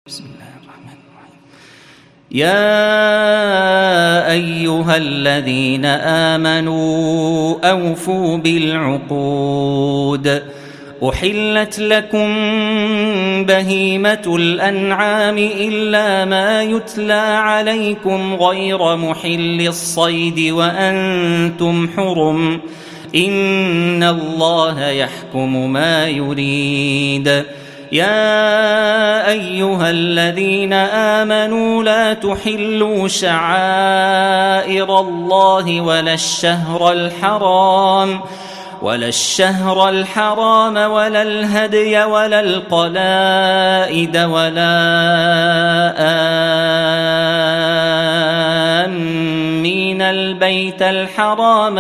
بسم الله الرحمن الرحيم. يا أيها الذين آمنوا أوفوا بالعقود. أحلت لكم بهيمة الأنعام إلا ما يتلى عليكم غير محل الصيد وأنتم حرم، إن الله يحكم ما يريد. يا أيها الذين آمنوا لا تحلوا شعائر الله ولا الشهر الحرام ولا الهدي ولا القلائد ولا آمين البيت الحرام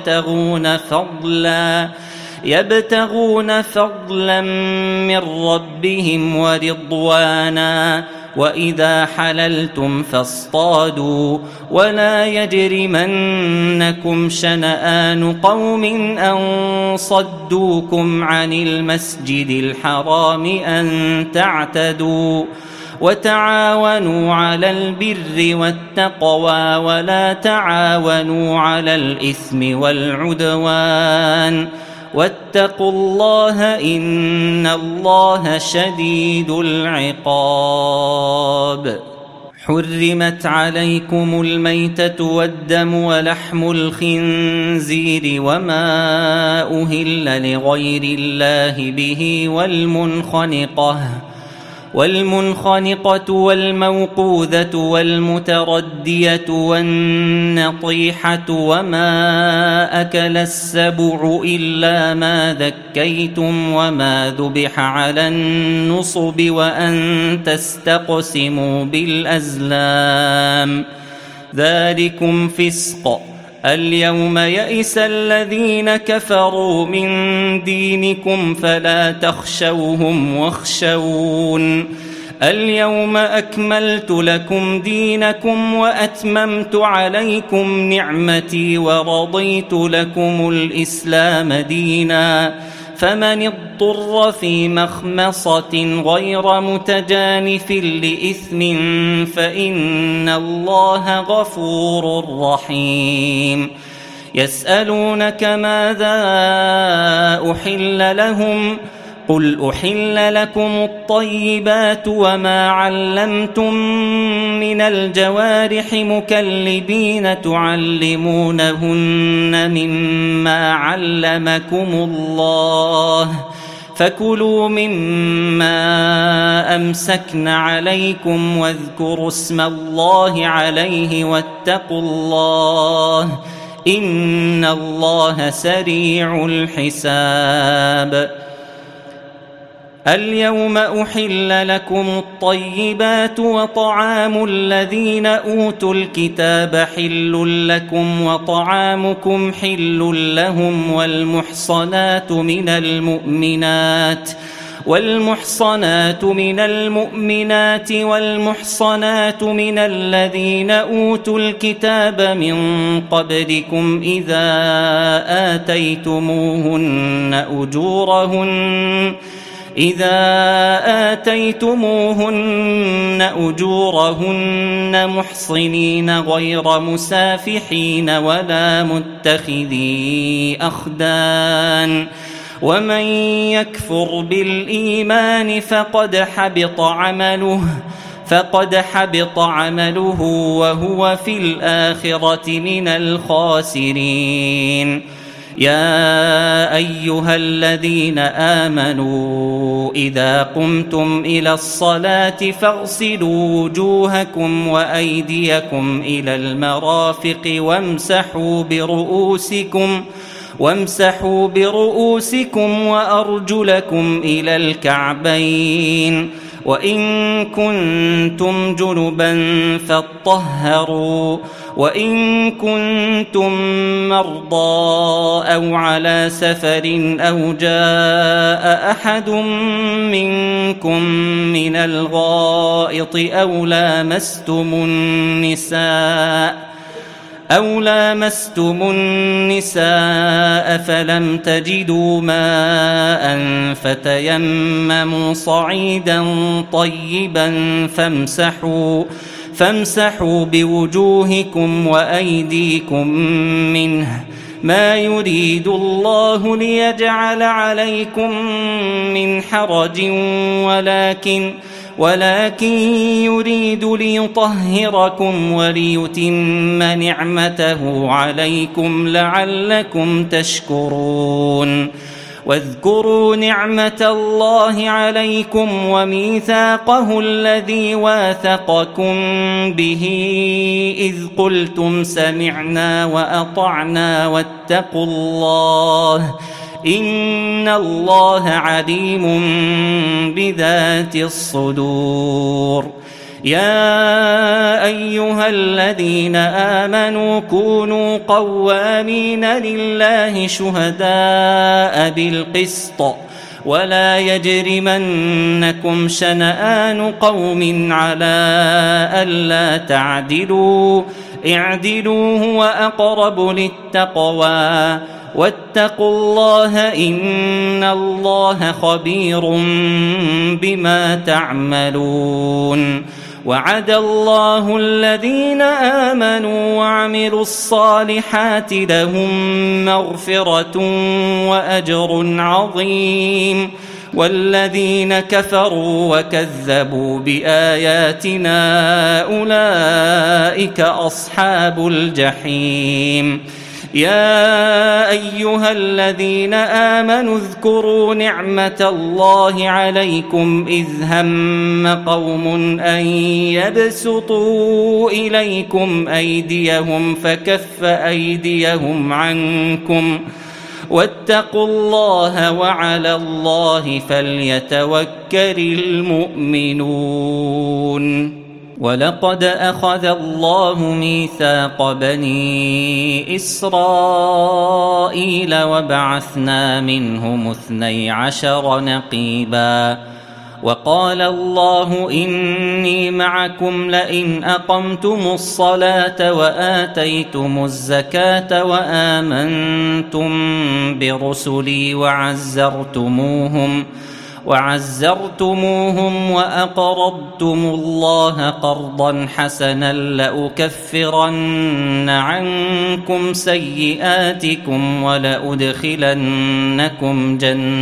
يبتغون فضلا من ربهم ورضوانا، وإذا حللتم فاصطادوا، ولا يجرمنكم شنآن قوم أن صدوكم عن المسجد الحرام أن تعتدوا، وتعاونوا على البر والتقوى ولا تعاونوا على الإثم والعدوان، واتقوا الله إن الله شديد العقاب. حرمت عليكم الميتة والدم ولحم الخنزير وما أهل لغير الله به والمنخنقة والموقوذة والمتردية والنطيحة وما أكل السبع إلا ما ذكيتم وما ذبح على النصب وأن تستقسموا بالأزلام، ذلكم فسق. اليوم يئس الذين كفروا من دينكم فلا تخشوهم واخشون. اليوم أكملت لكم دينكم وأتممت عليكم نعمتي ورضيت لكم الإسلام دينا، فمن اضطر في مخمصة غير متجانف لإثم فإن الله غفور رحيم. يسألونك ماذا أحل لهم؟ قل أحل لكم الطيبات وما علمتم من الجوارح مكلبين تعلمونهن مما علمكم الله، فكلوا مما أمسكن عليكم واذكروا اسم الله عليه واتقوا الله إن الله سريع الحساب. اليوم أحل لكم الطيبات وطعام الذين أوتوا الكتاب حل لكم وطعامكم حل لهم، والمحصنات من المؤمنات والمحصنات من الذين أوتوا الكتاب من قبلكم إذا آتيتموهن أجورهن محصنين غير مسافحين ولا متخذي أخدان، ومن يكفر بالإيمان فقد حبط عمله وهو في الآخرة من الخاسرين. يا أيها الذين آمنوا إذا قمتم إلى الصلاة فاغسلوا وجوهكم وأيديكم إلى المرافق وامسحوا برؤوسكم وأرجلكم إلى الكعبين، وإن كنتم جنبا فاطهروا، وإن كنتم مرضى أو على سفر أو جاء أحد منكم من الغائط أو أو لامستم النساء فلم تجدوا ماء فتيمموا صعيدا طيبا فامسحوا بوجوهكم وأيديكم منه، ما يريد الله ليجعل عليكم من حرج ولكن يريد ليطهركم وليتم نعمته عليكم لعلكم تشكرون. واذكروا نعمة الله عليكم وميثاقه الذي واثقكم به إذ قلتم سمعنا وأطعنا واتقوا الله إن الله عليم بذات الصدور. يا أيها الذين آمنوا كونوا قوامين لله شهداء بالقسط ولا يجرمنكم شنآن قوم على ألا تعدلوا، اعدلوا هو أقرب للتقوى واتقوا الله إن الله خبير بما تعملون. وعد الله الذين آمنوا وعملوا الصالحات لهم مغفرة وأجر عظيم، والذين كفروا وكذبوا بآياتنا أولئك أصحاب الجحيم. يا أيها الذين آمنوا اذكروا نعمة الله عليكم إذ هم قوم أن يبسطوا إليكم أيديهم فكف أيديهم عنكم واتقوا الله وعلى الله فليتوكل المؤمنون. ولقد أخذ الله ميثاق بني إسرائيل وبعثنا منهم 12 نقيبا، وقال الله إني معكم لئن أقمتم الصلاة وآتيتم الزكاة وآمنتم برسلي وعزرتموهم وأقرضتم الله قرضا حسنا لأكفرن عنكم سيئاتكم ولأدخلنكم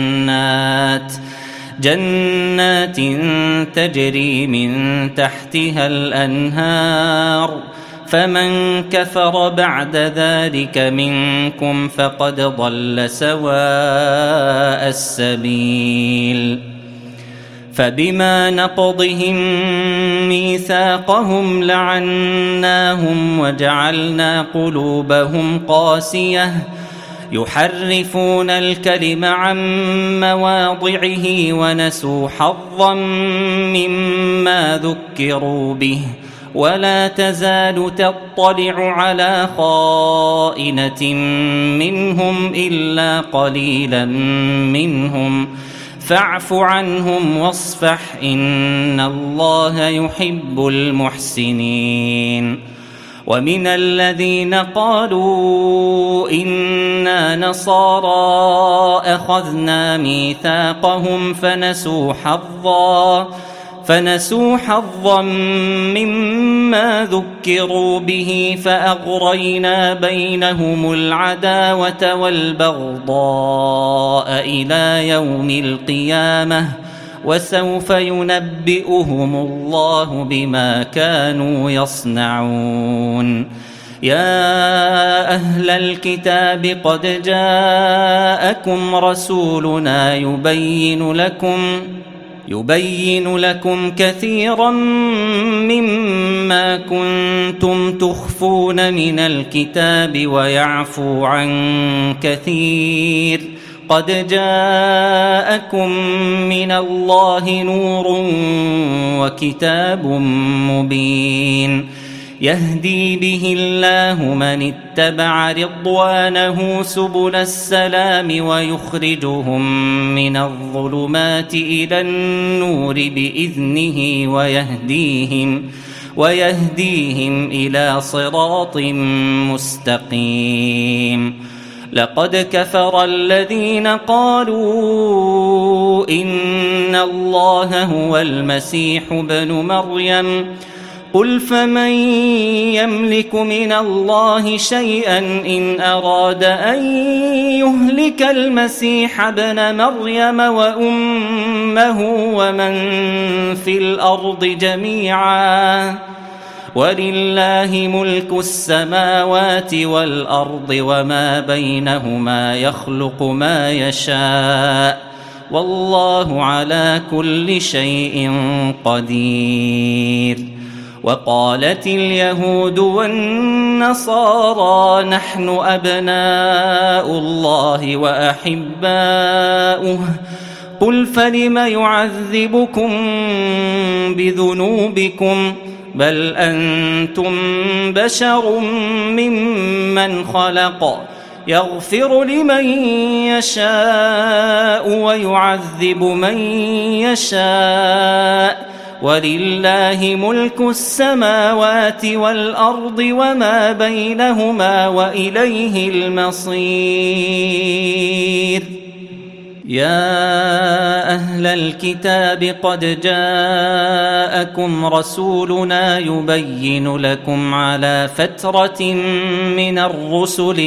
جنات تجري من تحتها الأنهار، فمن كفر بعد ذلك منكم فقد ضل سواء السبيل. فبما نقضهم ميثاقهم لعناهم وجعلنا قلوبهم قاسية يحرفون الكلم عن مواضعه ونسوا حظا مما ذكروا به، ولا تزال تطلع على خائنة منهم إلا قليلا منهم، فاعف عنهم واصفح إن الله يحب المحسنين. ومن الذين قالوا إنا نصارى أخذنا ميثاقهم فنسوا حظا مما ذكروا به فأغرينا بينهم العداوة والبغضاء إلى يوم القيامة، وسوف ينبئهم الله بما كانوا يصنعون. يا أهل الكتاب قد جاءكم رسولنا يبين لكم كثيرا مما كنتم تخفون من الكتاب ويعفو عن كثير، قد جاءكم من الله نور وكتاب مبين يهدي به الله من اتبع رضوانه سبل السلام ويخرجهم من الظلمات إلى النور بإذنه ويهديهم إلى صراط مستقيم. لقد كفر الذين قالوا إن الله هو المسيح ابن مريم قل فمن يملك من الله شيئا إن أراد أن يهلك المسيح ابن مريم وأمه ومن في الأرض جميعا ولله ملك السماوات والأرض وما بينهما يخلق ما يشاء والله على كل شيء قدير. وقالت اليهود والنصارى نحن أبناء الله وأحباؤه قل فلم يعذبكم بذنوبكم بل أنتم بشر ممن خلق يغفر لمن يشاء ويعذب من يشاء ولله ملك السماوات والأرض وما بينهما وإليه المصير. يا أهل الكتاب قد جاءكم رسولنا يبين لكم على فترة من الرسل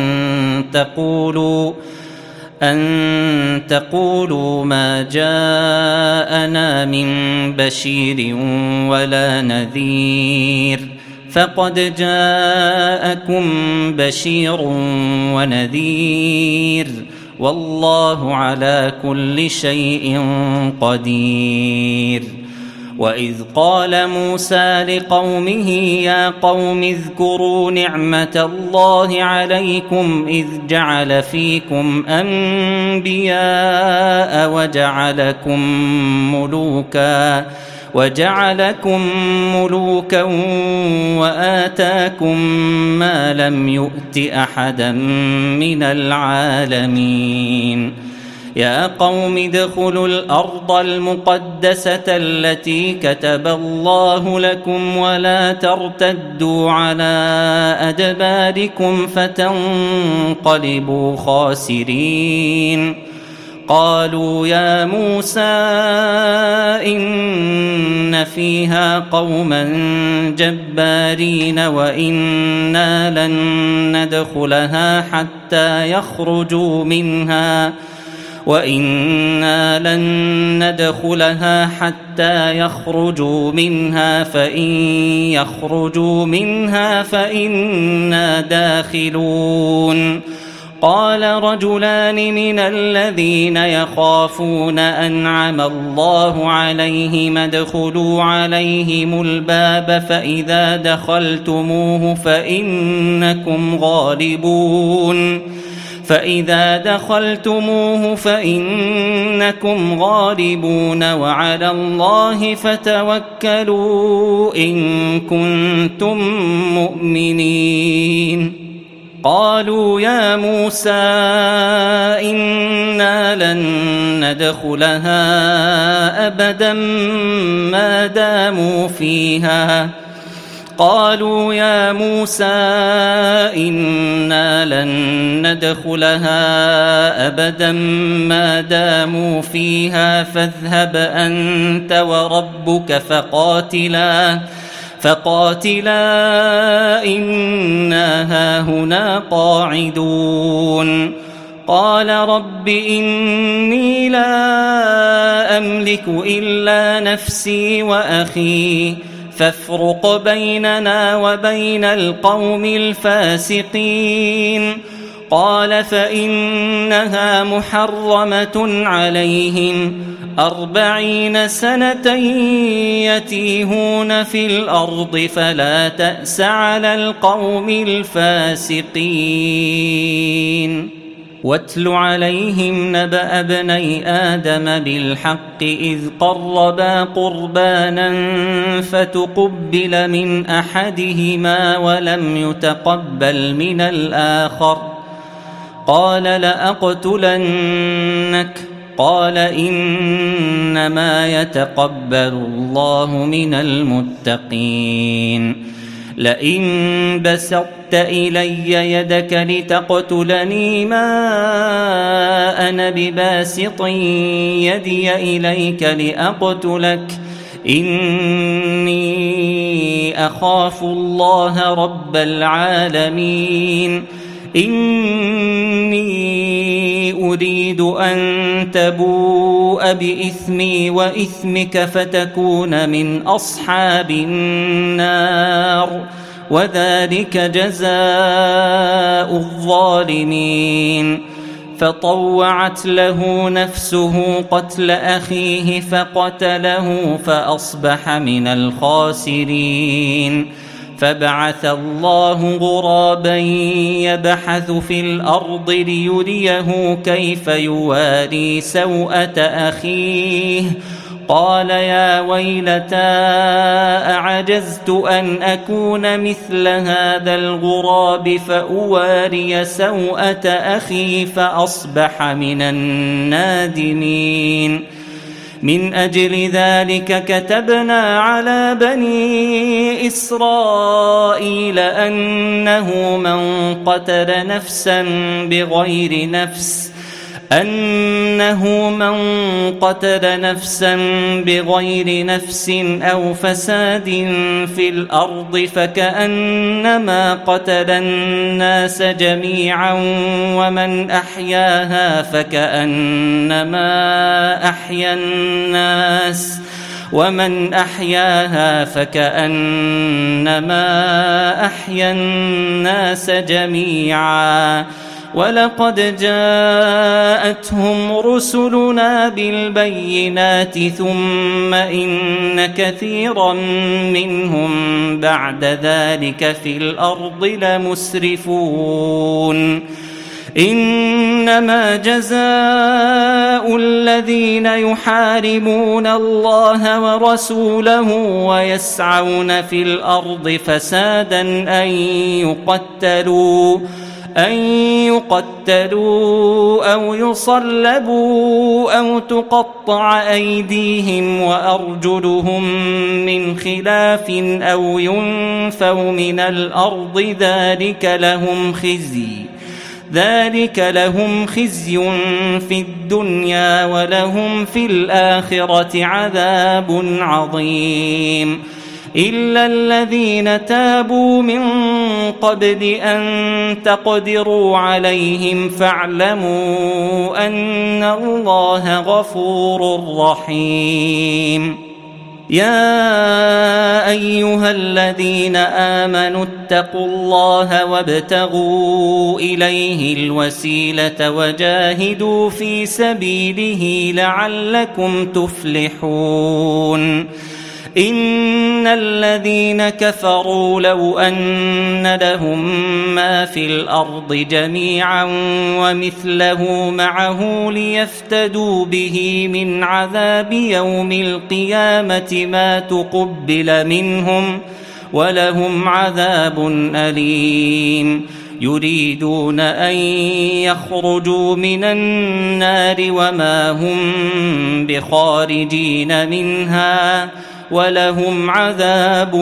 أن تقولوا ما جاءنا من بشير ولا نذير فقد جاءكم بشير ونذير والله على كل شيء قدير. وإذ قال موسى لقومه يا قوم اذكروا نعمة الله عليكم إذ جعل فيكم أنبياء وجعلكم ملوكا وآتاكم ما لم يؤت أحدا من العالمين. يا قوم ادخلوا الأرض المقدسة التي كتب الله لكم ولا ترتدوا على أدباركم فتنقلبوا خاسرين. قالوا يا موسى إن فيها قوما جبارين وإنا لن ندخلها حتى يخرجوا منها فإن يخرجوا منها فإنا داخلون. قال رجلان من الذين يخافون أنعم الله عليهم ادخلوا عليهم الباب فإذا دخلتموه فإنكم غالبون وعلى الله فتوكلوا إن كنتم مؤمنين. قالوا يا موسى إنا لن ندخلها أبدا ما داموا فيها فاذهب أنت وربك فقاتلا إنا هاهنا قاعدون. قال رب إني لا أملك إلا نفسي وأخي فافرق بيننا وبين القوم الفاسقين. قال فإنها محرمة عليهم 40 سنة يتيهون في الأرض فلا تأس على القوم الفاسقين. واتل عليهم نبأ ابني آدم بالحق إذ قربا قربانا فتقبل من أحدهما ولم يتقبل من الآخر قال لأقتلنك قال إنما يتقبل الله من المتقين لئن بسطت إلي يدك لتقتلني ما أنا بباسط يدي إليك لأقتلك إني أخاف الله رب العالمين إني أريد أن تبوء بإثمي وإثمك فتكون من أصحاب النار وذلك جزاء الظالمين فطوعت له نفسه قتل أخيه فقتله فأصبح من الخاسرين فبعث الله غرابا يبحث في الأرض ليريه كيف يواري سوءة أخيه قال يا ويلتى أعجزت أن أكون مثل هذا الغراب فأواري سوءة أخي فأصبح من النادمين من أجل ذلك كتبنا على بني إسرائيل أنه من قتل نفسا بغير نفس أو فساد في الأرض فكأنما قتل الناس جميعا ومن أحياها فكأنما أحيا الناس جميعا ولقد جاءتهم رسلنا بالبينات ثم إن كثيرا منهم بعد ذلك في الأرض لمسرفون إنما جزاء الذين يحاربون الله ورسوله ويسعون في الأرض فسادا أن يقتلوا أو يصلبوا أو تقطع أيديهم وأرجلهم من خلاف أو ينفوا من الأرض ذلك لهم خزي في الدنيا ولهم في الآخرة عذاب عظيم إلا الذين تابوا من قبل أن تقدروا عليهم فاعلموا أن الله غفور رحيم يا أيها الذين آمنوا اتقوا الله وابتغوا إليه الوسيلة وجاهدوا في سبيله لعلكم تفلحون إن الذين كفروا لو أن لهم ما في الأرض جميعا ومثله معه ليفتدوا به من عذاب يوم القيامة ما تقبل منهم ولهم عذاب أليم يريدون أن يخرجوا من النار وما هم بخارجين منها ولهم عذاب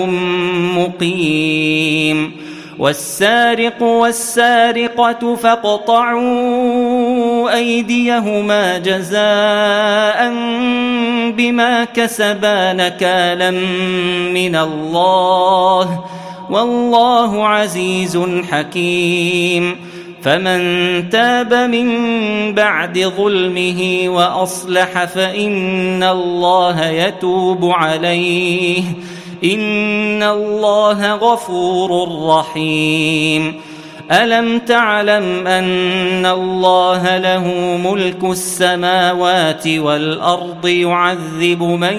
مقيم والسارق والسارقة فاقطعوا أيديهما جزاء بما كسبا نكالا من الله والله عزيز حكيم فمن تاب من بعد ظلمه وأصلح فإن الله يتوب عليه إن الله غفور رحيم ألم تعلم أن الله له ملك السماوات والأرض يعذب من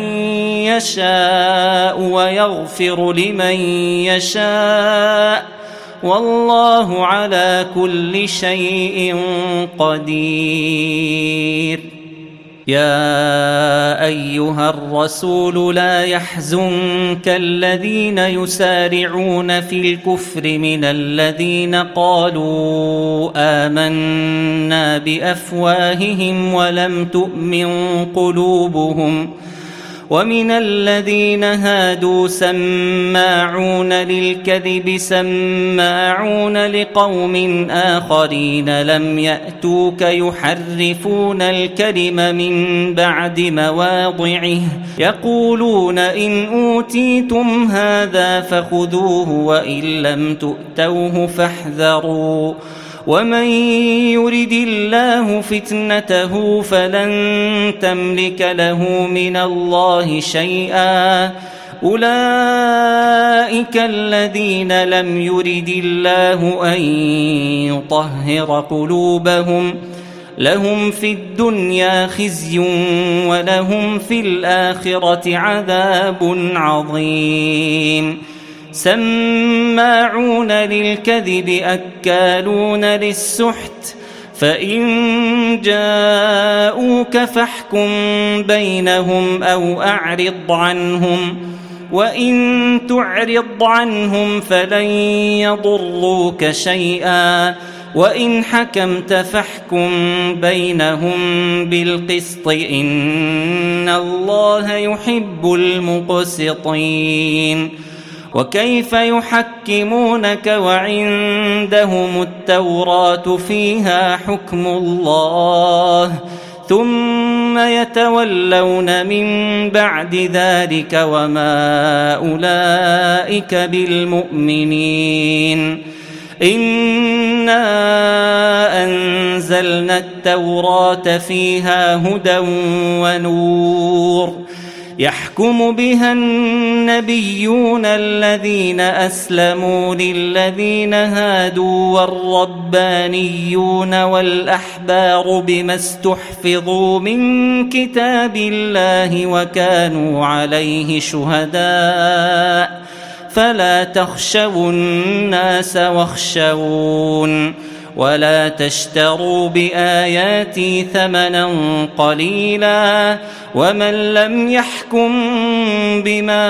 يشاء ويغفر لمن يشاء والله على كل شيء قدير يا أيها الرسول لا يحزنك الذين يسارعون في الكفر من الذين قالوا آمنا بأفواههم ولم تؤمن قلوبهم ومن الذين هادوا سماعون للكذب سماعون لقوم آخرين لم يأتوك يحرفون الكلم من بعد مواضعه يقولون إن أوتيتم هذا فخذوه وإن لم تؤتوه فاحذروا ومن يرد الله فتنته فلن تملك له من الله شيئا أولئك الذين لم يرد الله أن يطهر قلوبهم لهم في الدنيا خزي ولهم في الآخرة عذاب عظيم سماعون للكذب أكالون للسحت فإن جاءوك فاحكم بينهم أو أعرض عنهم وإن تعرض عنهم فلن يضروك شيئا وإن حكمت فاحكم بينهم بالقسط إن الله يحب المقسطين وكيف يحكمونك وعندهم التوراة فيها حكم الله ثم يتولون من بعد ذلك وما أولئك بالمؤمنين إنا أنزلنا التوراة فيها هدى ونور يحكم بها النبيون الذين أسلموا للذين هادوا والربانيون والأحبار بما استحفظوا من كتاب الله وكانوا عليه شهداء فلا تخشوا الناس واخشون ولا تشتروا بآياتي ثمنا قليلا ومن لم يحكم بما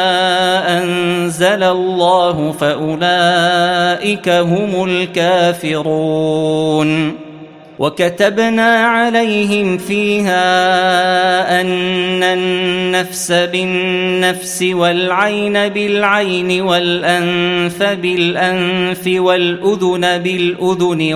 أنزل الله فأولئك هم الكافرون وكتبنا عليهم فيها أن النفس بالنفس والعين بالعين والأنف بالأنف والأذن بالأذن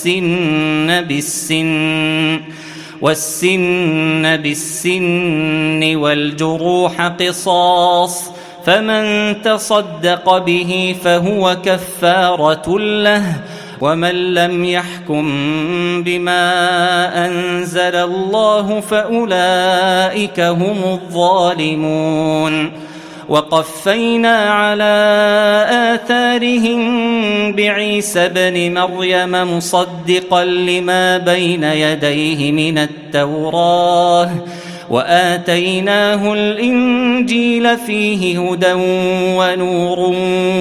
والسن بالسن والجروح قصاص فمن تصدق به فهو كفارة له ومن لم يحكم بما أنزل الله فأولئك هم الظالمون وقفينا على آثارهم بعيسى ابن مريم مصدقا لما بين يديه من التوراة وآتيناه الإنجيل فيه هدى ونور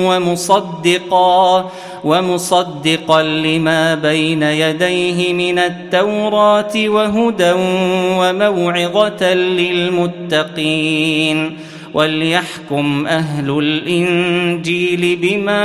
ومصدقا لما بين يديه من التوراة وهدى وموعظة للمتقين وليحكم أهل الإنجيل بما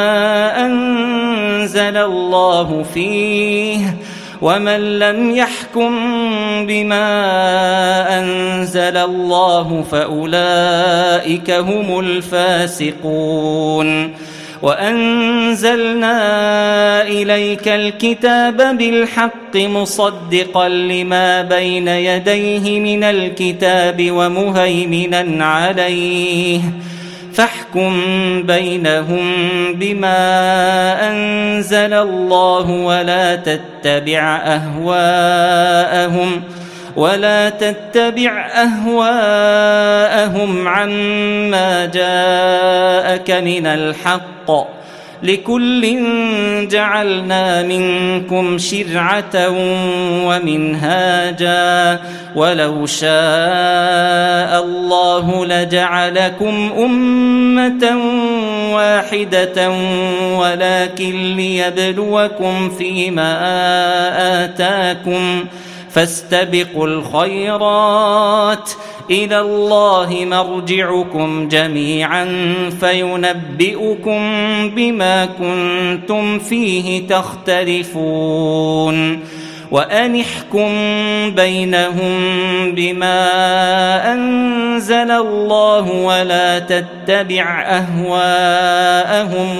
أنزل الله فيه ومن لم يحكم بما أنزل الله فأولئك هم الفاسقون وأنزلنا إليك الكتاب بالحق مصدقا لما بين يديه من الكتاب ومهيمنا عليه فاحكم بينهم بما أنزل الله ولا تتبع أهواءهم عما جاءك من الحق لكل جعلنا منكم شرعة ومنهاجا ولو شاء الله لجعلكم أمة واحدة ولكن ليبلوكم فيما آتاكم فاستبقوا الخيرات إلى الله مرجعكم جميعا فينبئكم بما كنتم فيه تختلفون وأن احكم بينهم بما أنزل الله ولا تتبع أهواءهم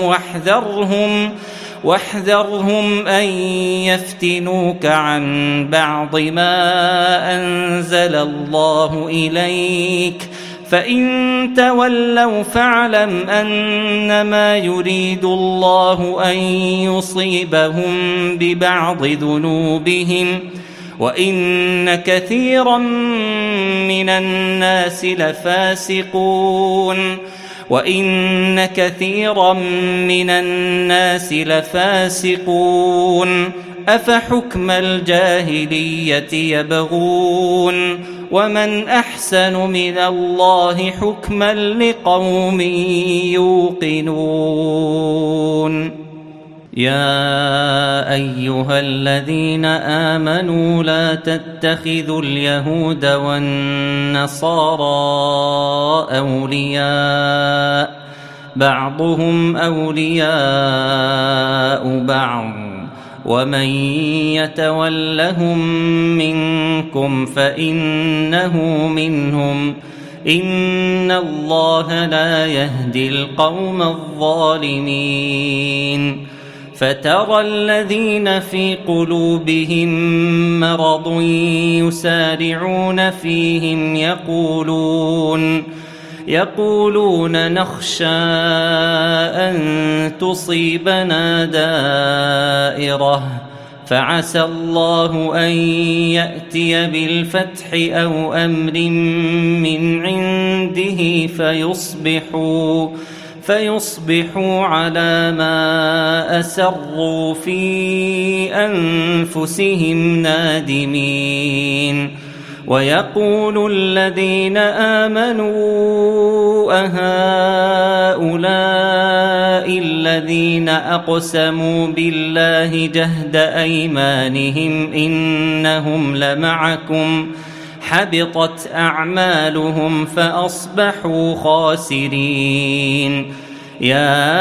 واحذرهم أن يفتنوك عن بعض ما أنزل الله إليك فإن تولوا فاعلم أنما يريد الله أن يصيبهم ببعض ذنوبهم وإن كثيرا من الناس لفاسقون أفحكم الجاهلية يبغون ومن أحسن من الله حكما لقوم يوقنون يا أيها الذين آمنوا لا تتخذوا اليهود والنصارى أولياء بعضهم أولياء بعض ومن يتولهم منكم فإنه منهم إن الله لا يهدي القوم الظالمين فترى الذين في قلوبهم مرض يسارعون فيهم يقولون نخشى أن تصيبنا دائرة فعسى الله أن يأتي بالفتح أو أمر من عنده فيصبحوا على ما أسروا في أنفسهم نادمين ويقول الذين آمنوا أهؤلاء الذين أقسموا بالله جهد أيمانهم إنهم لمعكم حبطت أعمالهم فأصبحوا خاسرين يا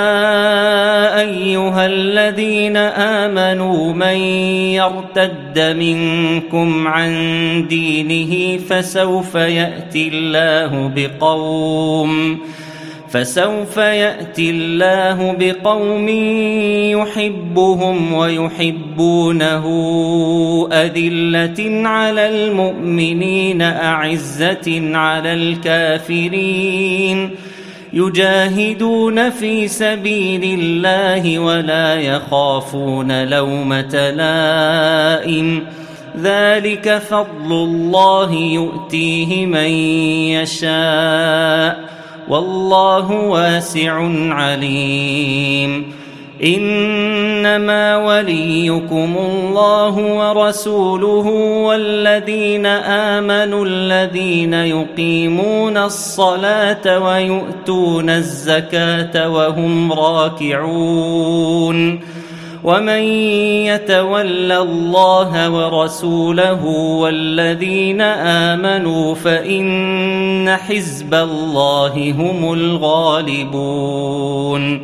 أيها الذين آمنوا من يرتد منكم عن دينه فسوف يأتي الله بقوم يحبهم ويحبونه أذلة على المؤمنين أعزة على الكافرين يجاهدون في سبيل الله ولا يخافون لومة لائم ذلك فضل الله يؤتيه من يشاء والله واسع عليم إنما وليكم الله ورسوله والذين آمنوا الذين يقيمون الصلاة ويؤتون الزكاة وهم راكعون ومن يتول الله ورسوله والذين آمنوا فإن حزب الله هم الغالبون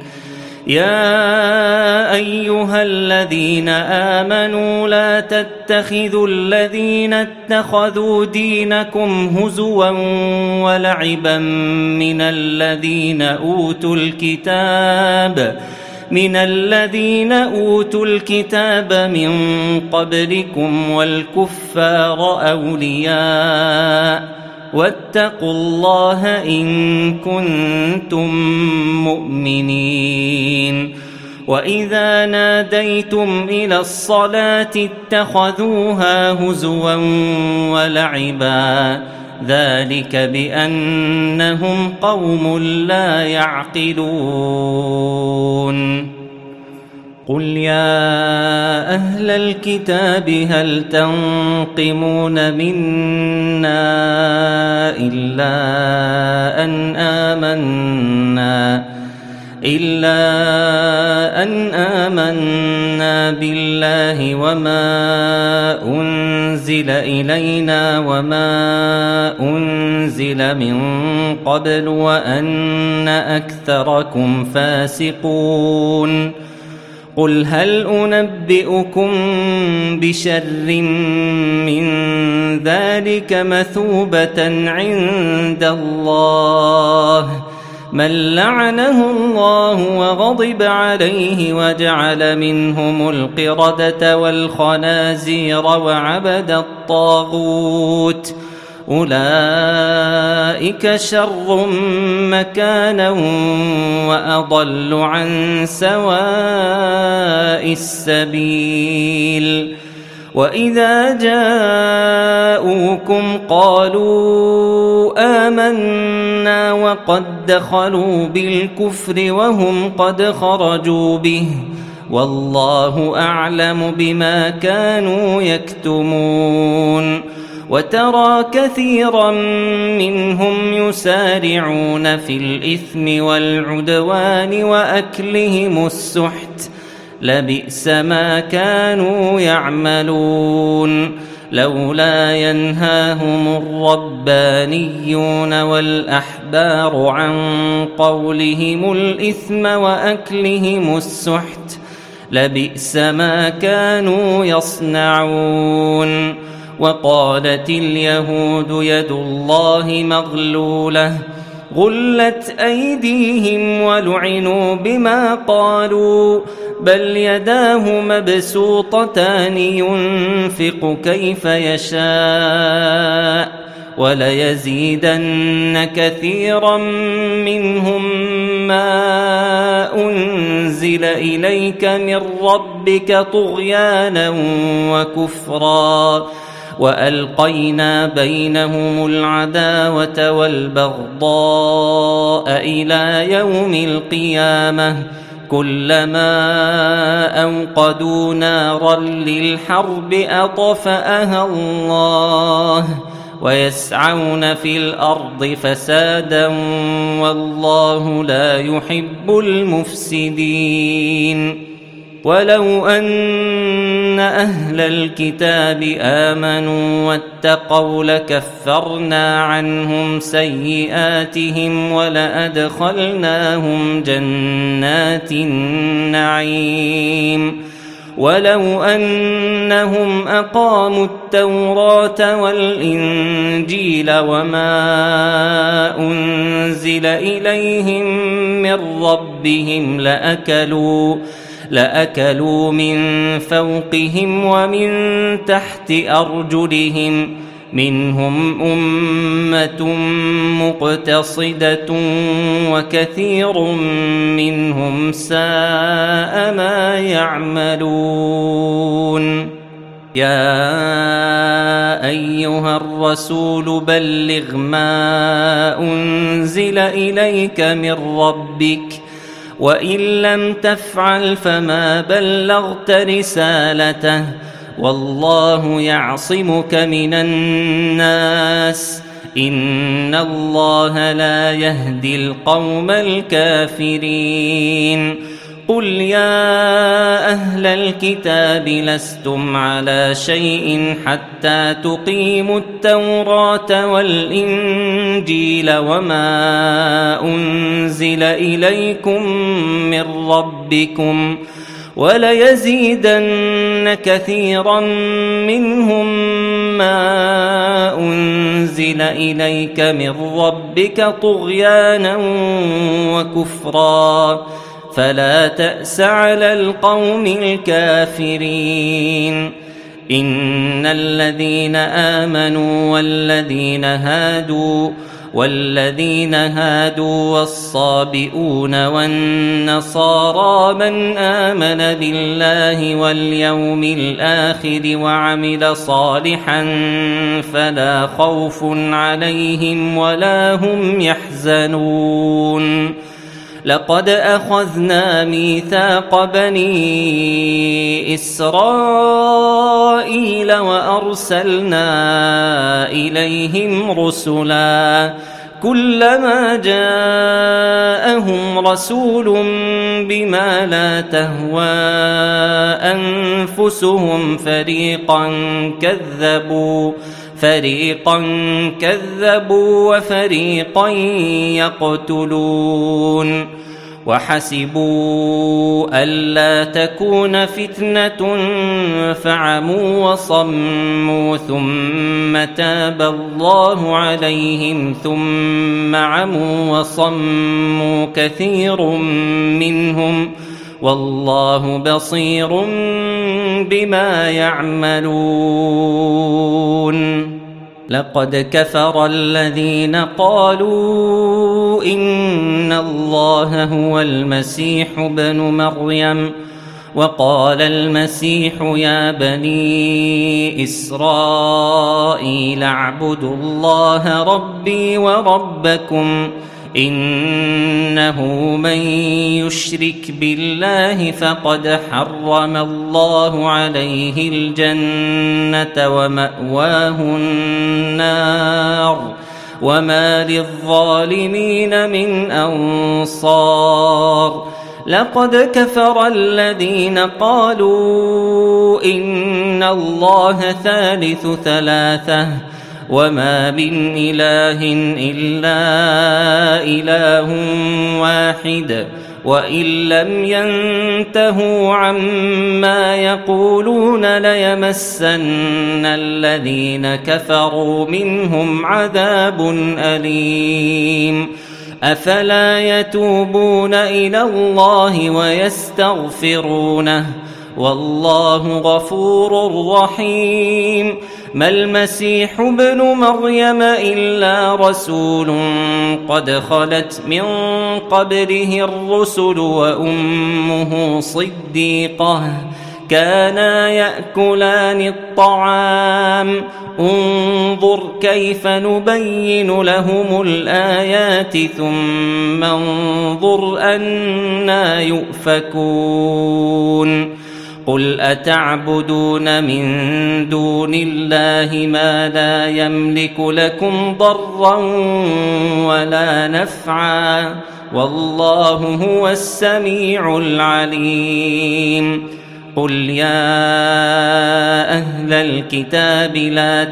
يا أيها الذين آمنوا لا تتخذوا الذين اتخذوا دينكم هزوا ولعبا من الذين أوتوا الكتاب من قبلكم والكفار أولياء واتقوا الله إن كنتم مؤمنين وإذا ناديتم إلى الصلاة اتخذوها هزوا ولعبا ذلك بأنهم قوم لا يعقلون قل يا أهل الكتاب هل تنقمون منا إلا أن إلا أن آمنا بالله وما أنزل إلينا وما أنزل من قبل وأن أكثركم فاسقون قل هل أنبئكم بشر من ذلك مثوبة عند الله من لعنه الله وغضب عليه وجعل منهم القردة والخنازير وعبد الطاغوت أولئك شر مكانا وأضل عن سواء السبيل وإذا جاءوكم قالوا آمنا وقد دخلوا بالكفر وهم قد خرجوا به والله أعلم بما كانوا يكتمون وترى كثيرا منهم يسارعون في الإثم والعدوان وأكلهم السحت لبئس ما كانوا يعملون لولا ينهاهم الربانيون والأحبار عن قولهم الإثم وأكلهم السحت لبئس ما كانوا يصنعون وقالت اليهود يد الله مغلولة غلت أيديهم ولعنوا بما قالوا بل يداه مبسوطتان ينفق كيف يشاء وليزيدن كثيرا منهم ما أنزل إليك من ربك طغيانا وكفرا وألقينا بينهم العداوة والبغضاء إلى يوم القيامة كلما أوقدوا نارا للحرب أطفأها الله ويسعون في الأرض فسادا والله لا يحب المفسدين ولو أن أهل الكتاب آمنوا واتقوا لكفرنا عنهم سيئاتهم ولأدخلناهم جنات النعيم ولو أنهم أقاموا التوراة والإنجيل وما أنزل إليهم من ربهم لأكلوا من فوقهم ومن تحت أرجلهم منهم أمة مقتصدة وكثير منهم ساء ما يعملون يا أيها الرسول بلغ ما أنزل إليك من ربك وإن لم تفعل فما بلغت رسالته والله يعصمك من الناس إن الله لا يهدي القوم الكافرين قل يا أهل الكتاب لستم على شيء حتى تقيموا التوراة والإنجيل وما أنزل إليكم من ربكم وليزيدن كثيرا منهم ما أنزل إليك من ربك طغيانا وكفرا فلا تأس على القوم الكافرين إن الذين آمنوا والذين هادوا والصابئون والنصارى من آمن بالله واليوم الآخر وعمل صالحا فلا خوف عليهم ولا هم يحزنون لقد أخذنا ميثاق بني إسرائيل وأرسلنا إليهم رسلا كلما جاءهم جاءهم رسول بما لا تهوى أنفسهم فريقا كذبوا وفريقا يقتلون وحسبوا ألا تكون فتنة فعموا وصموا ثم تاب الله عليهم ثم عموا وصموا كثير منهم والله بصير بما يعملون لقد كفر الذين قالوا إن الله هو المسيح ابن مريم وقال المسيح يا بني إسرائيل اعبدوا الله ربي وربكم إنه من يشرك بالله فقد حرم الله عليه الجنة ومأواه النار وما للظالمين من أنصار لقد كفر الذين قالوا إن الله ثالث ثلاثة وما من إله إلا إله واحد وإن لم ينتهوا عما يقولون ليمسن الذين كفروا منهم عذاب أليم أفلا يتوبون إلى الله ويستغفرونه والله غفور رحيم ما المسيح ابن مريم إلا رسول قد خلت من قبله الرسل وأمه صديقة كانا يأكلان الطعام انظر كيف نبين لهم الآيات ثم انظر أنى يؤفكون قل أتعبدون من دون الله ما لا يملك لكم ضرا ولا نفعا والله هو السميع العليم قل يا أهل الكتاب لا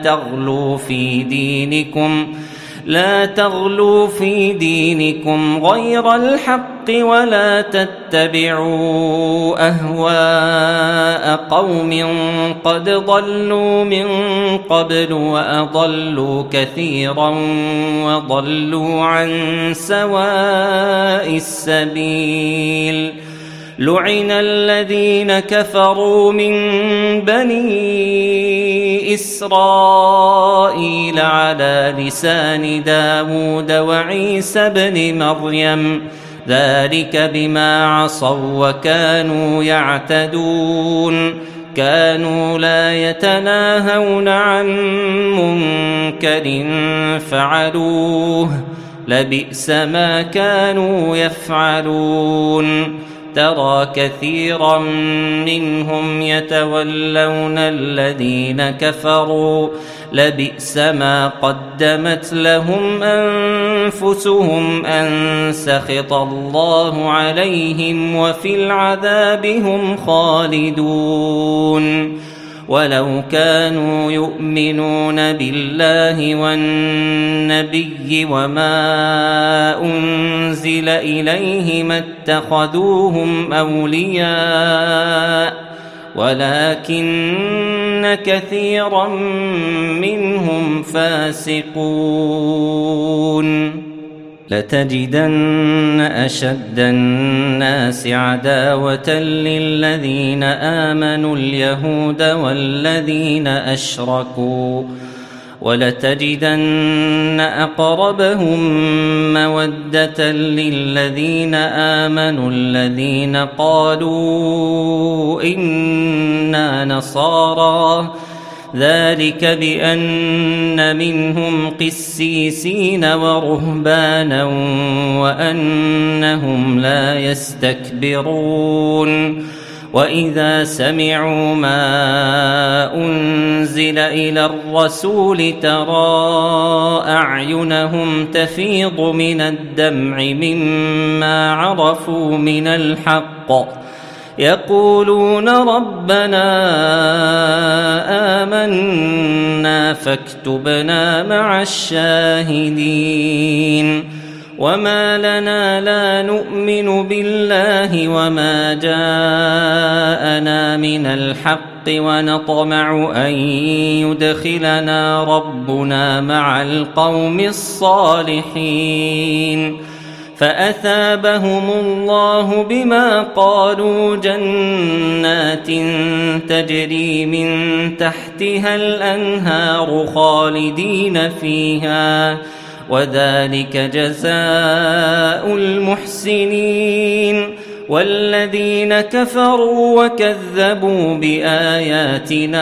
تغلوا في دينكم غير الحق ولا تتبعوا أهواء قوم قد ضلوا من قبل وأضلوا كثيرا وضلوا عن سواء السبيل لعن الذين كفروا من بني إسرائيل على لسان داود وعيسى بن مريم ذلك بما عصوا وكانوا يعتدون كانوا لا يتناهون عن منكر فعلوه لبئس ما كانوا يفعلون ترى كثيرا منهم يتولون الذين كفروا لبئس ما قدمت لهم أنفسهم أن سخط الله عليهم وفي العذاب هم خالدون ولو كانوا يؤمنون بالله والنبي وما أنزل إليه ما اتخذوهم أولياء ولكن كثيرا منهم فاسقون لتجدن أشد الناس عداوة للذين آمنوا اليهود والذين أشركوا ولتجدن أقربهم مودة للذين آمنوا الذين قالوا إنا نصارى ذلك بأن منهم قسيسين ورهبانا وأنهم لا يستكبرون وإذا سمعوا ما أنزل إلى الرسول ترى أعينهم تفيض من الدمع مما عرفوا من الحق يقولون ربنا آمنا فاكتبنا مع الشاهدين وما لنا لا نؤمن بالله وما جاءنا من الحق ونطمع أن يدخلنا ربنا مع القوم الصالحين فأثابهم الله بما قالوا جنات تجري من تحتها الأنهار خالدين فيها وذلك جزاء المحسنين والذين كفروا وكذبوا بآياتنا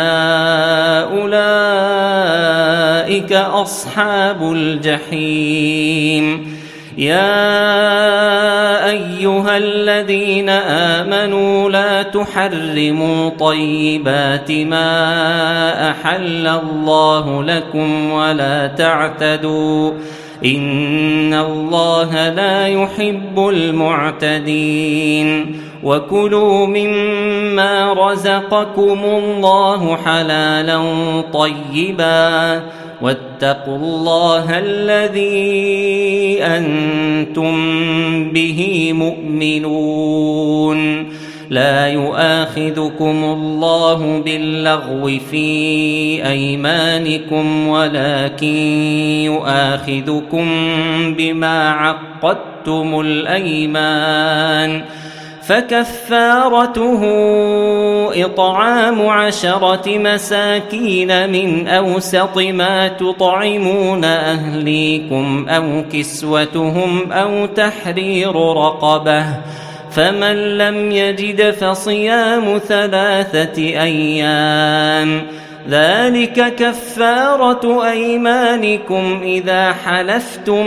أولئك أصحاب الجحيم يا أيها الذين آمنوا لا تحرموا طيبات ما أحل الله لكم ولا تعتدوا إن الله لا يحب المعتدين وكلوا مما رزقكم الله حلالا طيبا واتقوا الله الذي أنتم به مؤمنون لا يؤاخذكم الله باللغو في أيمانكم ولكن يؤاخذكم بما عقدتم الأيمان فكفارته إطعام 10 مساكين من أوسط ما تطعمون أهليكم أو كسوتهم أو تحرير رقبة فمن لم يجد فصيام 3 أيام ذلك كفارة أيمانكم إذا حلفتم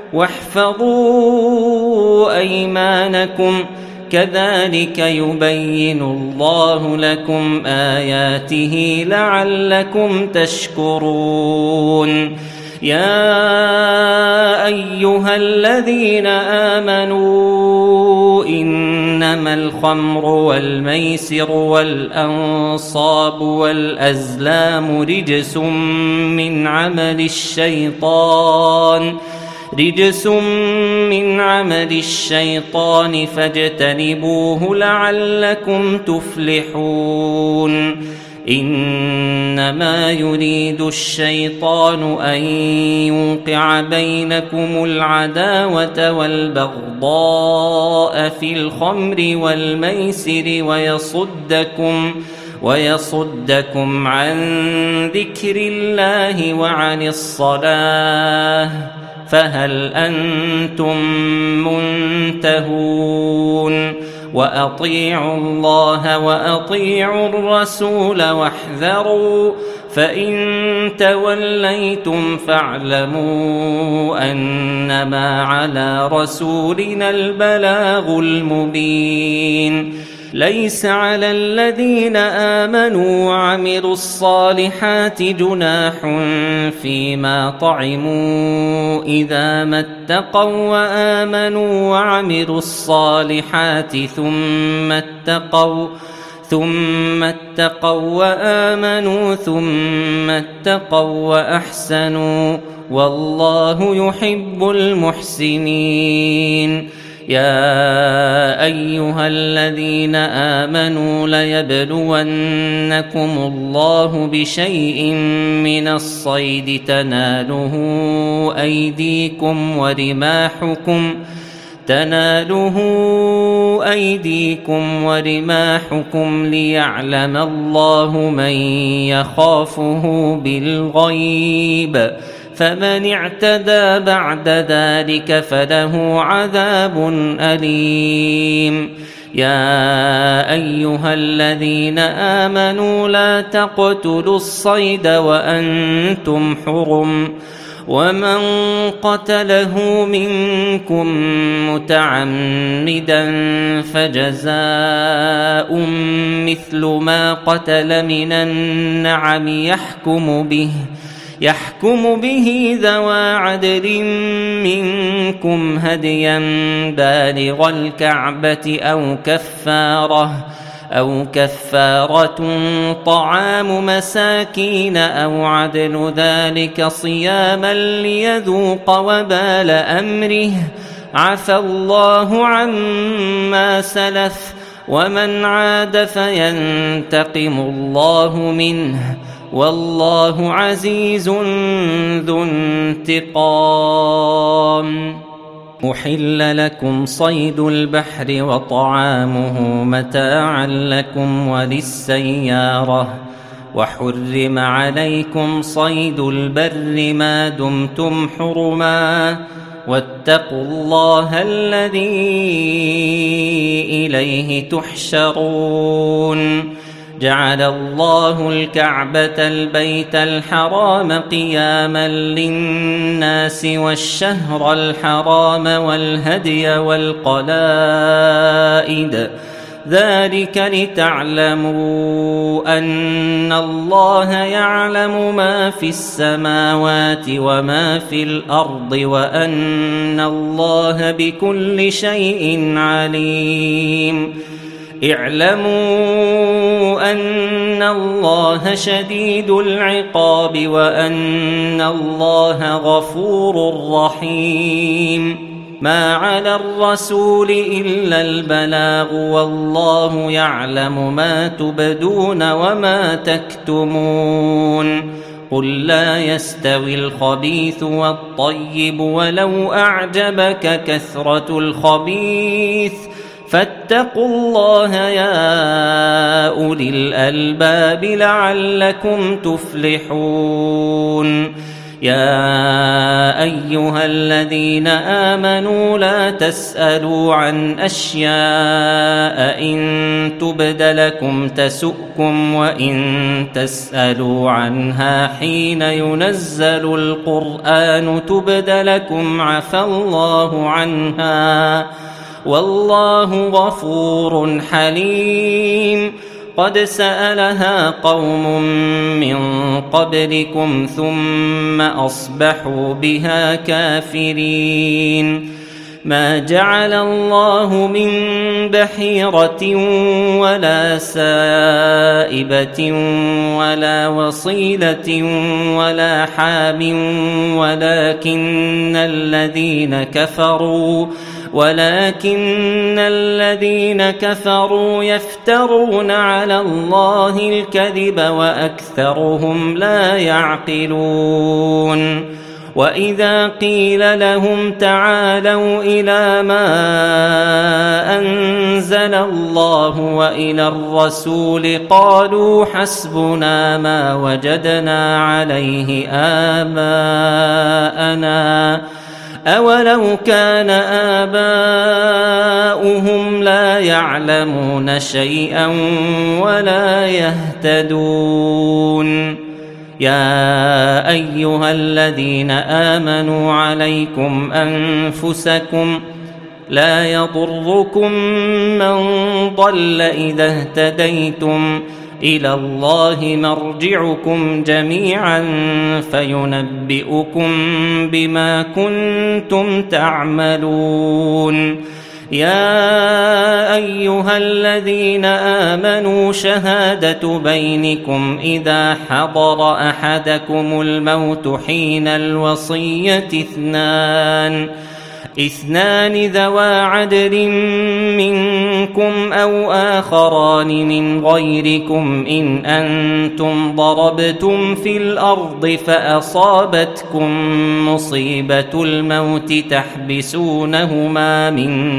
واحفظوا أيمانكم كذلك يبين الله لكم آياته لعلكم تشكرون يا أيها الذين آمنوا إنما الخمر والميسر والأنصاب والأزلام رجس من عمل الشيطان فاجتنبوه لعلكم تفلحون إنما يريد الشيطان أن يوقع بينكم العداوة والبغضاء في الخمر والميسر ويصدكم عن ذكر الله وعن الصلاة فهل أنتم منتهون وأطيعوا الله وأطيعوا الرسول واحذروا فإن توليتم فاعلموا أنما على رسولنا البلاغ المبين ليس على الذين آمنوا وعملوا الصالحات جناح فيما طعموا إذا ما اتقوا وآمنوا وعملوا الصالحات ثم اتقوا وآمنوا ثم اتقوا وأحسنوا والله يحب المحسنين يا أيها الذين آمنوا ليبلونكم الله بشيء من الصيد تناله أيديكم ورماحكم ليعلم الله من يخافه بالغيب فمن اعتدى بعد ذلك فله عذاب أليم يا أيها الذين آمنوا لا تقتلوا الصيد وأنتم حرم ومن قتله منكم متعمدا فجزاء مثل ما قتل من النعم يحكم به ذوى عدل منكم هديا بالغ الكعبة أو كفارة طعام مساكين أو عدل ذلك صياما ليذوق وبال أمره عفى الله عما سلف ومن عاد فينتقم الله منه والله عزيز ذو انتقام. أحل لكم صيد البحر وطعامه متاعا لكم وللسيارة وحرم عليكم صيد البر ما دمتم حرما واتقوا الله الذي إليه تحشرون. جعل الله الكعبة البيت الحرام قياما للناس والشهر الحرام والهدي والقلائد ذلك لتعلموا أن الله يعلم ما في السماوات وما في الأرض وأن الله بكل شيء عليم. اعلموا أن الله شديد العقاب وأن الله غفور رحيم. ما على الرسول إلا البلاغ والله يعلم ما تبدون وما تكتمون. قل لا يستوي الخبيث والطيب ولو أعجبك كثرة الخبيث فاتقوا الله يا أولي الألباب لعلكم تفلحون. يا أيها الذين آمنوا لا تسألوا عن أشياء إن تبد لكم تسؤكم وإن تسألوا عنها حين ينزل القرآن تبد لكم عفى الله عنها والله غفور حليم. قد سألها قوم من قبلكم ثم أصبحوا بها كافرين. ما جعل الله من بحيرة ولا سائبة ولا وصيلة ولا حام ولكن الذين كفروا يفترون على الله الكذب وأكثرهم لا يعقلون. وإذا قيل لهم تعالوا إلى ما أنزل الله وإلى الرسول قالوا حسبنا ما وجدنا عليه آباءنا أولو كان آباؤهم لا يعلمون شيئا ولا يهتدون. يا أيها الذين آمنوا عليكم أنفسكم لا يضركم من ضل إذا اهتديتم إلى الله مرجعكم جميعا فينبئكم بما كنتم تعملون. يا أيها الذين آمنوا شهادة بينكم إذا حضر أحدكم الموت حين الوصية اثنان ذوى عدل منكم أو آخران من غيركم إن أنتم ضربتم في الأرض فأصابتكم مصيبة الموت تحبسونهما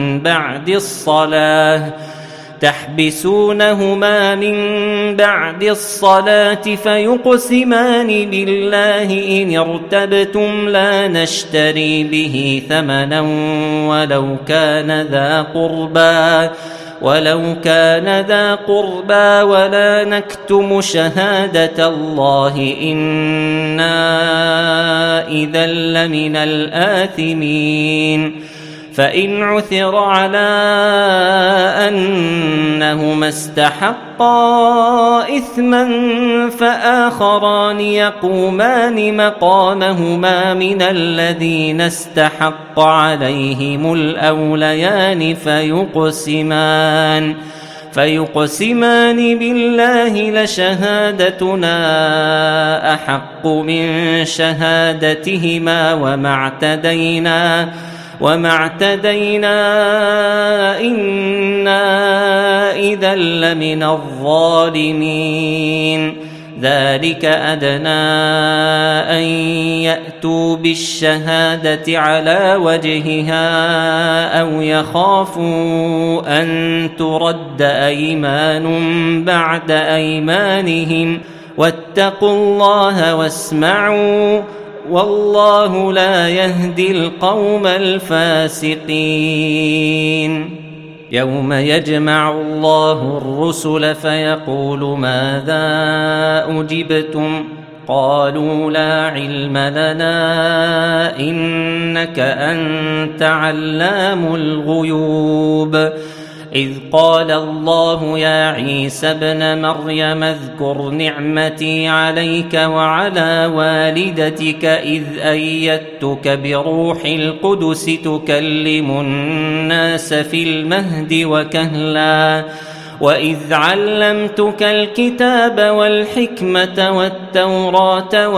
من بعد الصلاة فيقسمان بالله إن ارتبتم لا نشتري به ثمنا ولو كان ذا قربى ولو كان ذا قربى ولا نكتم شهادة الله إنا إذا لمن الآثمين فإن عثر على أنهما استحقا إثما فآخران يقومان مقامهما من الذين استحق عليهم الأوليان فيقسمان بالله لشهادتنا أحق من شهادتهما وما اعتدينا إنا إذا لمن الظالمين ذلك أدنى أن يأتوا بالشهادة على وجهها أو يخافوا أن ترد أيمان بعد أيمانهم واتقوا الله واسمعوا والله لا يهدي القوم الفاسقين يوم يجمع الله الرسل فيقول ماذا أجبتم قالوا لا علم لنا إنك أنت علام الغيوب إذ قال الله يا عيسى ابن مريم اذكر نعمتي عليك وعلى والدتك إذ أيدتك بروح القدس تكلم الناس في المهد وكهلا وإذ علمتك الكتاب والحكمة والتوراة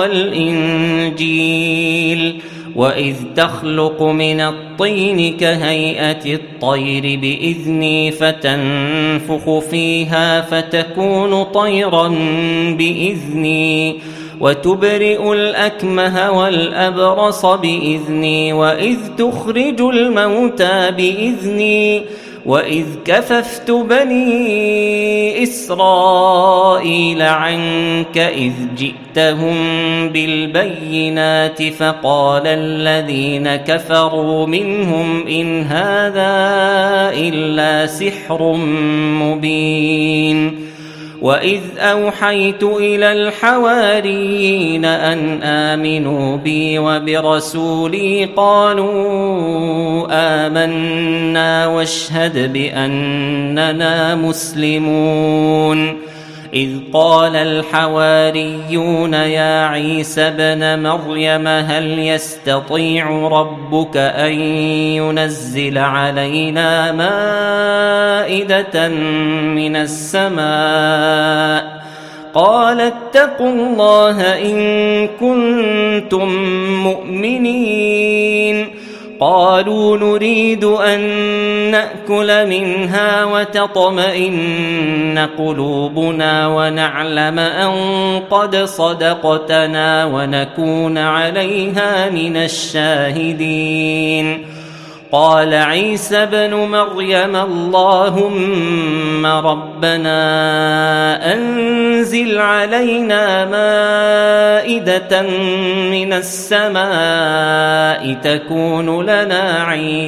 والإنجيل وإذ تخلق من الطين كهيئة الطير بإذني فتنفخ فيها فتكون طيرا بإذني وتبرئ الأكمه والأبرص بإذني وإذ تخرج الموتى بإذني وإذ كففت بني إسرائيل عنك إذ جئتهم بالبينات فقال الذين كفروا منهم إن هذا إلا سحر مبين وإذ أوحيت إلى الحواريين أن آمنوا بي وبرسولي قالوا آمنا واشهد بأننا مسلمون إذ قال الحواريون يا عيسى ابن مريم هل يستطيع ربك أن ينزل علينا مائدة من السماء قال اتقوا الله إن كنتم مؤمنين قالوا نريد أن نأكل منها وتطمئن قلوبنا ونعلم أن قد صدقتنا ونكون عليها من الشاهدين قال عيسى ابن مريم اللهم ربنا أنزل علينا مائدة من السماء تكون لنا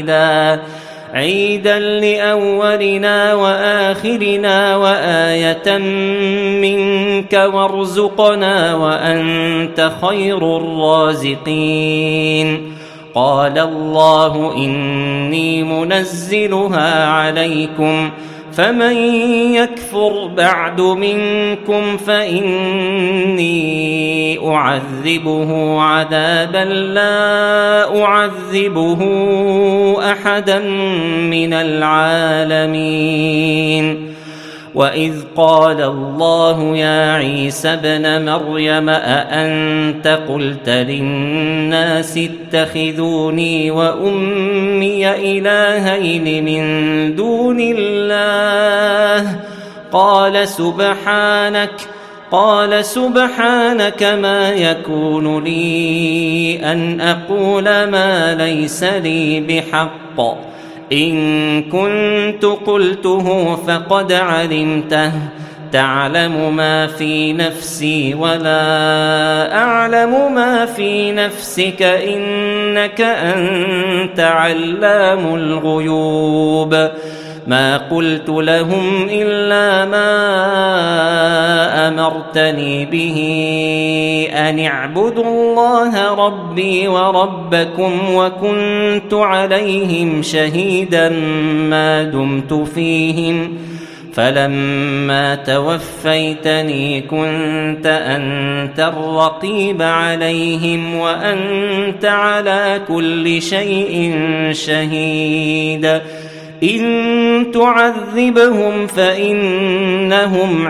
عيدا لأولنا وآخرنا وآية منك وارزقنا وأنت خير الرازقين قال الله إني منزلها عليكم فمن يكفر بعد منكم فإني أعذبه عذابا لا أعذبه أحدا من العالمين وإذ قال الله يا عيسى ابن مريم أأنت قلت للناس اتخذوني وأمي إلهين من دون الله قال سبحانك ما يكون لي أن أقول ما ليس لي بحق إن كنت قلته فقد علمته تعلم ما في نفسي ولا أعلم ما في نفسك إنك أنت علام الغيوب ما قلت لهم إلا ما أمرتني به أن اعبدوا الله ربي وربكم وكنت عليهم شهيدا ما دمت فيهم فلما توفيتني كنت أنت الرقيب عليهم وأنت على كل شيء شهيد إن تعذبهم فإنهم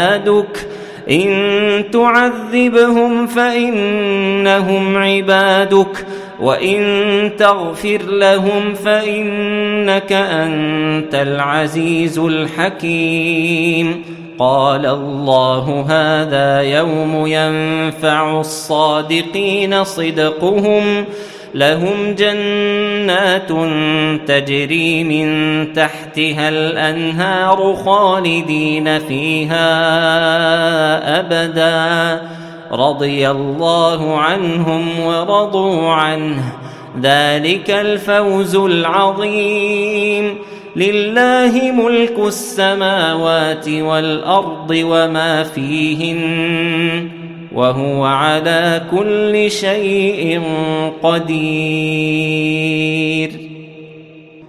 عبادك وإن تغفر لهم فإنك أنت العزيز الحكيم قال الله هذا يوم ينفع الصادقين صدقهم لهم جنات تجري من تحتها الأنهار خالدين فيها أبدا رضي الله عنهم ورضوا عنه ذلك الفوز العظيم لله ملك السماوات والأرض وما فيهن وهو على كل شيء قدير